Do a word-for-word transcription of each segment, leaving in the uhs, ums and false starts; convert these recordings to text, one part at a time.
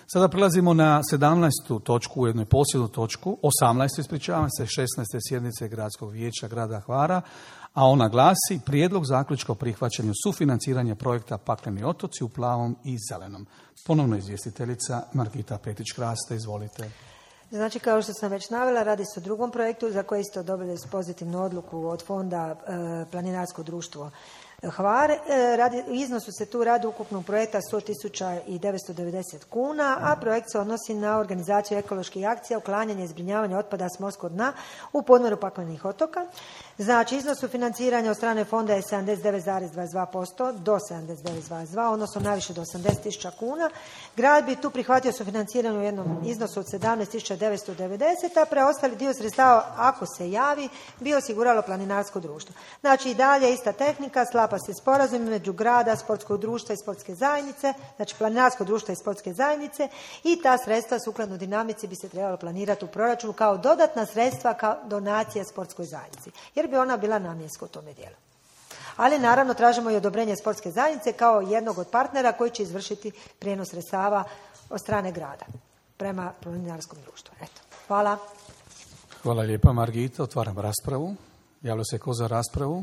Sada prelazimo na sedamnaestu točku, u jednoj posljednu točku, osamnaestu ispričavam se, šesnaeste sjednice Gradskog vijeća grada Hvara, a ona glasi prijedlog zaključka o prihvaćanju sufinanciranja projekta Pakleni otoci u plavom i zelenom. Ponovno izvjestiteljica Margita Petić-Kraste, izvolite. Znači, kao što sam već navela, radi se o drugom projektu za koji ste dobili pozitivnu odluku od fonda e, Planinarsko društvo Hvar. E, radi, u iznosu se tu radi ukupnog projekta sto tisuća devetsto devedeset kuna, a projekt se odnosi na organizaciju ekoloških akcija, uklanjanje i zbrinjavanje otpada s morskog dna u podmorju Paklenih otoka. Znači, iznos sufinanciranja od strane fonda je sedamdeset devet zarez dvadeset dva posto do sedamdeset devet zarez dvadeset dva posto, odnosno najviše do osamdeset tisuća kuna. Grad bi tu prihvatio sufinanciranje u jednom iznosu od sedamnaest tisuća devetsto devedeset, a preostali dio sredstava, ako se javi, bi osiguralo Planinarsko društvo. Znači, i dalje ista tehnika, sklapa se sporazum među grada, sportskog društva i sportske zajednice, znači Planinarsko društvo i sportske zajednice, i ta sredstva sukladno dinamici bi se trebalo planirati u proračunu kao dodatna sredstva, kao donacija sportskoj zajednici, jer bi ona bila namjenska u tome dijelu. Ali naravno tražimo i odobrenje sportske zajednice kao jednog od partnera koji će izvršiti prijenos sredstava od strane grada prema Planinarskom društvu. Eto, hvala. Hvala lijepa, Margita. Otvaram raspravu. Javlja se ko za raspravu?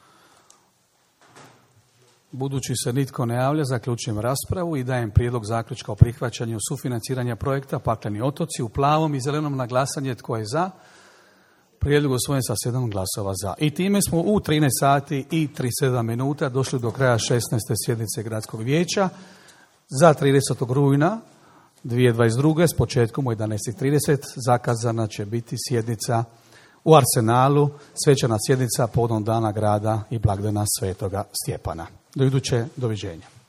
Budući se nitko ne javlja, zaključujem raspravu i dajem prijedlog zaključka o prihvaćanju sufinanciranja projekta Pakleni otoci u plavom i zelenom na glasanje. Tko je za? Prijedlog usvojen sa sedam glasova za. I time smo u trinaest sati i trideset sedam minuta došli do kraja šesnaeste sjednice Gradskog vijeća. Za tridesetog rujna dvije tisuće dvadeset druge s početkom u jedanaest trideset zakazana će biti sjednica u Arsenalu, svečana sjednica povodom Dana grada i blagdana Svetoga Stjepana. Do iduće, doviđenja.